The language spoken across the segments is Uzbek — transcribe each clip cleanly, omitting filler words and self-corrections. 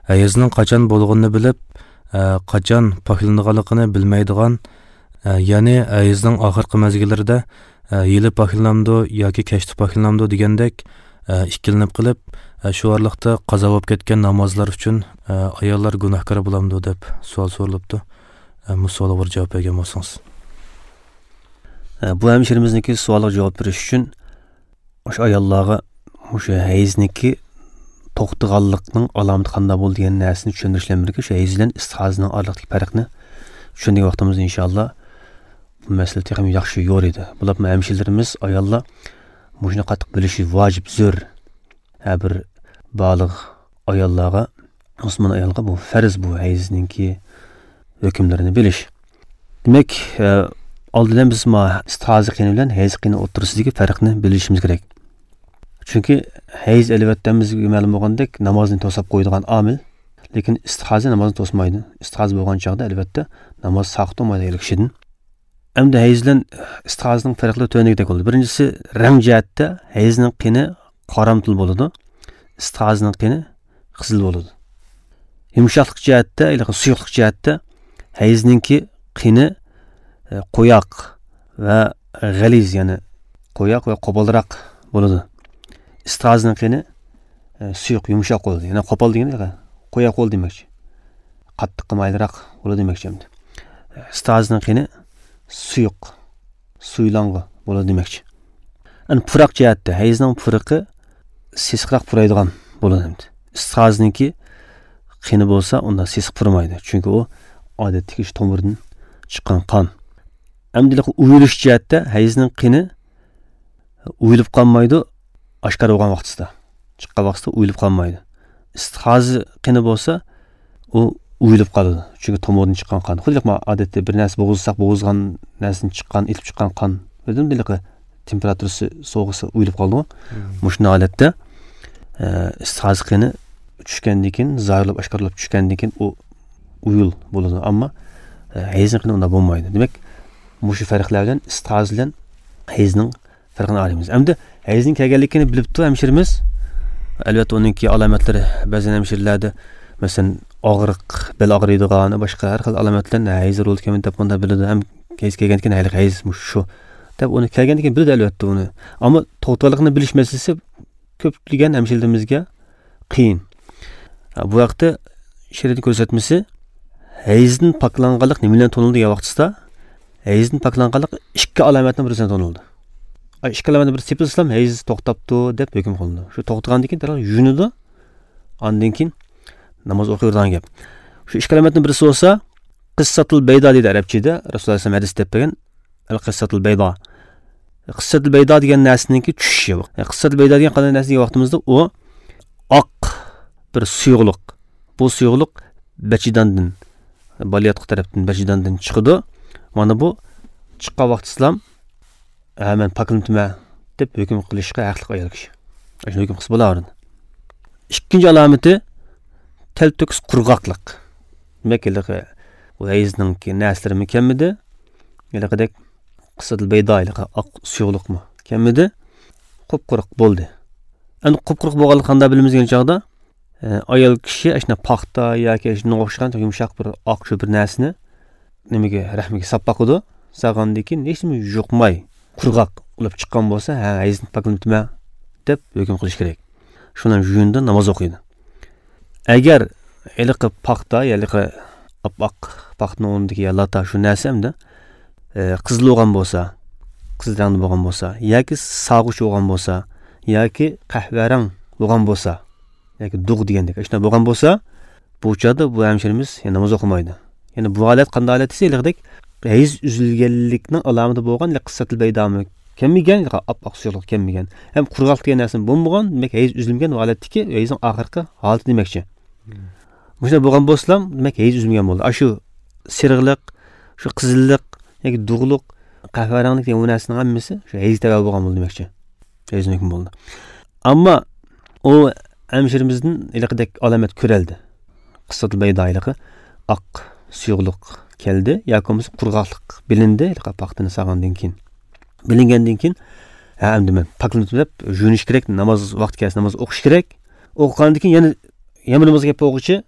hayizning qachon bo'lganini bilib, qachon poklanganligini bilmaydigan, ya'ni hayizning oxirgi mezgillarida yili poklanamdi yoki kechdi poklanamdi degandek ikkilanib qilib, shu orliqda qazo bo'lib ketgan namozlar uchun ayollar gunohkor bo'lamdi deb savol so'ralibdi. Bu savolga bir javob bergan bo'lsangiz. Bu hemşirimizniki savolga javob berish uchun o'sha ayollarga o'sha hayizniki to'xtaganlikning alomati qanday bo'ldi degan narsani tushuntirishlar kerak. O'sha hayiz bilan istihozning orasidagi farqni tushundigan vaqtimizda inshaalloh bu masala texnik yaxshi yo'ridi. Bular hemşirlarimiz ayollar buni qattiq bilishi vojib, zo'r. Bir baliq ayollarga, Osman ayolga bu farz, bu hayizniki hükümlerini bilish. Demek aldıdan biz istihazi qini bilan hayiz qini o'rtasidagi farqni bilishimiz kerak. Chunki hayiz albatta bizga ma'lum bo'lgandek namozni to'sab qo'yadigan omil, lekin istihazi namozni to'smaydi. Istihoz bo'lgan chog'da albatta namoz saqt bo'lmaydi kishidan. Endi hayiz bilan istihozning farqlari to'nigidek bo'ldi. Birinchisi rang jihatda hayizning qini qoramtil bo'ladi, istihozning qini qizil bo'ladi. Yumshoqlik jihatda, suyuqlik jihatda hayizninki qini qo'yoq va g'aliz, ya'ni qo'yoq va qo'polroq bo'ladi. Istihozning qini suyuq, yumshoq bo'ladi. Ya'ni qo'pol deganda qo'yoq bo'ldi demakchi. Qattiq mayliroq bo'ladi demakchi. Istihozning qini suyuq, suylangi bo'ladi demakchi. Ani puroq jihatda hayizning puroqi sesqiroq puraydigan bo'ladi. Istihozniki qini bo'lsa, unda sesq purmaydi. Chunki u odatdagi tomirdan chiqqan qon. Amdilik uyulish jihatda hayizning qini uyulib qolmaydi, oshkor bo'lgan vaqtida. Chiqqan vaqtida uyulib qolmaydi. Istihozi qini bo'lsa, u uyulib qoladi. Chunki tomirdan chiqqan qon. Xuddi odatda bir narsa bo'g'izsak, bo'g'izgan narsadan chiqqan, ilib chiqqan qon. Dedim, temperaturasi so'g'isa uyulib qoldi. Mushuna holatda istihozi qini tushgandan keyin, zoyilib oshkorlab tushgandan keyin u uyul bo'ladi. Ammo hayizning qini unda bo'lmaydi. Demak, mushu farqlar bilan istihoz bilan hayizning farqini olamiz. Endi hayizning kelganligini bilibdi hemşirimiz. Albatta uningki alomatlari ba'zan hemşirlarda masalan og'riq, bel og'riydigan, boshqa har xil alomatlarni hayiz bo'lgan deb bunda biladi. Ham hayiz kelgandan keyin hayiz shu deb uni kelgandan keyin biladi albatta uni. Ammo to'xtalikni bilish masalasi ko'pligan hemşirlarimizga qiyin. Bu vaqtda shariat ko'rsatmasi hayizning poklanganlik nima bilan tonildi degan vaqtda hayizning poklanganlik ikki alomatning birisidan tonildi. Ikki alomatning birisi tepilsam hayiz to'xtabdi deb hukm qilindi. Shu to'xtagandan keyin darhol yunidi, ondan keyin namoz o'qiydigan gap. Shu ikki alomatning birisi bo'lsa qissatul bayda deydi arabchada. Rasululloh sollallohu alayhi vasallam hadis deb bergan al-qissatul bayda. Qissatul bayda degan narsaningki tushishi. Qissatul bayda degan qanday narsa degan vaqtimizda u oq bir suyuqlik. Bu suyuqlik bachidandan, baliyatqi tarafdan bachidandan chiqdi. Mana bu chiqqan vaqt islom hemen pakiltma deb hukm qilishga haqli ayol kishi. Shu hukm qilsa bo'lardi. Ikkinchi alomati telto'kis qurg'oqlik. Demak, bu hayizninki naslari kemmidi? Yalaqadek qissatul baydoyliq oq suyuqlikmi kemmidi? Qop-quruq bo'ldi. Endi qop-quruq bo'lganligini qanday bilamiz degan chog'da ayol kishi ashna paxta yoki shunga o'xshagan yumshoq bir oq shu bir narsani nimaga rahmiga sappaqidi, sag'andan keyin hech nima yo'qmay qurg'oq olib chiqqan bo'lsa, hayizni pakiltma deb hukm qilish kerak. Shundan yuyindi, namoz o'qiydi. Agar eliqi paxta yoki oppoq paxtaning o'rnidagi lata shu narsa hamda qizil bo'lgan bo'lsa, qizil rangli bo'lgan bo'lsa, yoki sog'uch bo'lgan bo'lsa, yoki qahvarang bo'lgan bo'lsa, yoki dug' degandek shunday bo'lgan bo'lsa, bu chog'da bu hemşirimiz namoz o'qimaydi. Ya'ni bu holat qanday holat desa, eliqdek hayiz uzilganlikning alomati bo'lgan, qissatul baydami kelmagan, oppoq suyuqlik kelmagan. Ham qurg'oq degan narsa bo'lmagan, demak hayiz uzilgan holatdagi hayizning oxirgi holati demakchi. Shunday bo'lgan bo'lsa, demak hayiz uzilgan bo'ldi. Shu sirg'liq, shu qizillik yoki dug'liq, qahvaranglik degan narsaning hammasi shu hayiz tagal bo'lgan bo'ldi demakchi. Hayiz hukm bo'ldi. Ammo u hemşirimizning eliqdek alomat ko'raldi. Qissatul baydoyligi oq suyuqlik keldi, yoki bo'lmasa qurg'oqlik bilindi, paxtani sag'andan keyin. Bilingandan keyin endi men pakiltma deb yuvinish kerak, namoz vaqti kelsa namoz o'qish kerak. O'qigandan keyin yana namozga gap o'qichi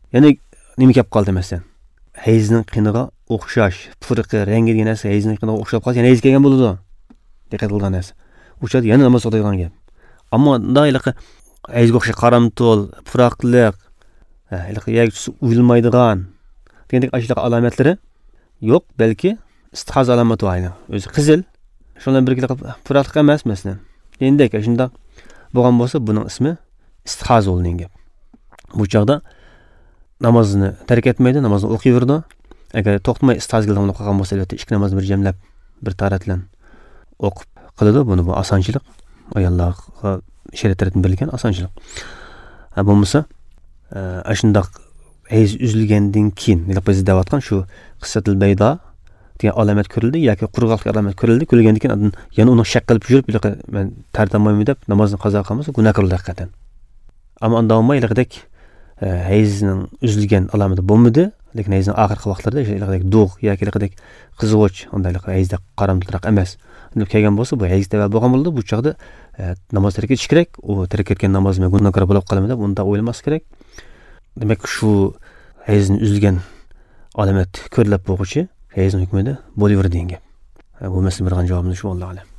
Yana nima kelib qoldi masalan? Hayzning qiniga o'xshash, puriqi, rangi degan narsa hayzning qiniga o'xshab qolsa, yana hayz kelgan bo'ladi. Diqqat qilgan narsa. O'shada yana namoz o'qiydigan gap. Ammo doiliq hayzga o'xshash qaramto'l, puraqliq, yagisi uyulmaydigan degandek ashliq alomatlari yo'q, balki istihoz alomati ayni. O'zi qizil, shundan birga puraqliq emas masalan. Endi shunda bo'lgan bo'lsa, buning ismi istihoz bo'lgan gap. Bu chaqda namozni tark etmaydi, namozni o'qiyverdi. Agar to'xtamay istihozga qilgan bo'lsa, albatta ikki namozni bir jamlab, bir taratlan o'qib qiladi. Buni bu osonchilik, ayollarga shariat tarafdan berilgan osonchilik. Bo'lmasa, ashundaq hayz uzilgandan keyin, biz deyotgan shu qissatul bayda degan alomat ko'rildi yoki qurg'oqlik alomat ko'rildi. Ko'rilgandan keyin yana uni shaq qilib yurib, men tartamayman deb namozni qazo qilmasa, gunohkorlik haqiqatan. Ammo undan olmayliqdek hayzning uzilgan alomati bo'lmadi, lekin hayzning oxirgi vaqtlarda ilaqdek dog' yoki ilaqdek qizg'och, undaylik hayzda qaramliq emas. Deb kelgan bo'lsa, bu hayz sabab bo'lgan bo'ldi. Bu chaqda namoz tark etish kerak. U tark etgan namoz men gunohkor bo'lib qolaman deb unda o'ylamas kerak. Demak, shu hayzning uzilgan alomat ko'rilib bo'g'ichi hayzning hukmida bo'laverdi degan gap. Bu masala bir javobini shu Alloh alam.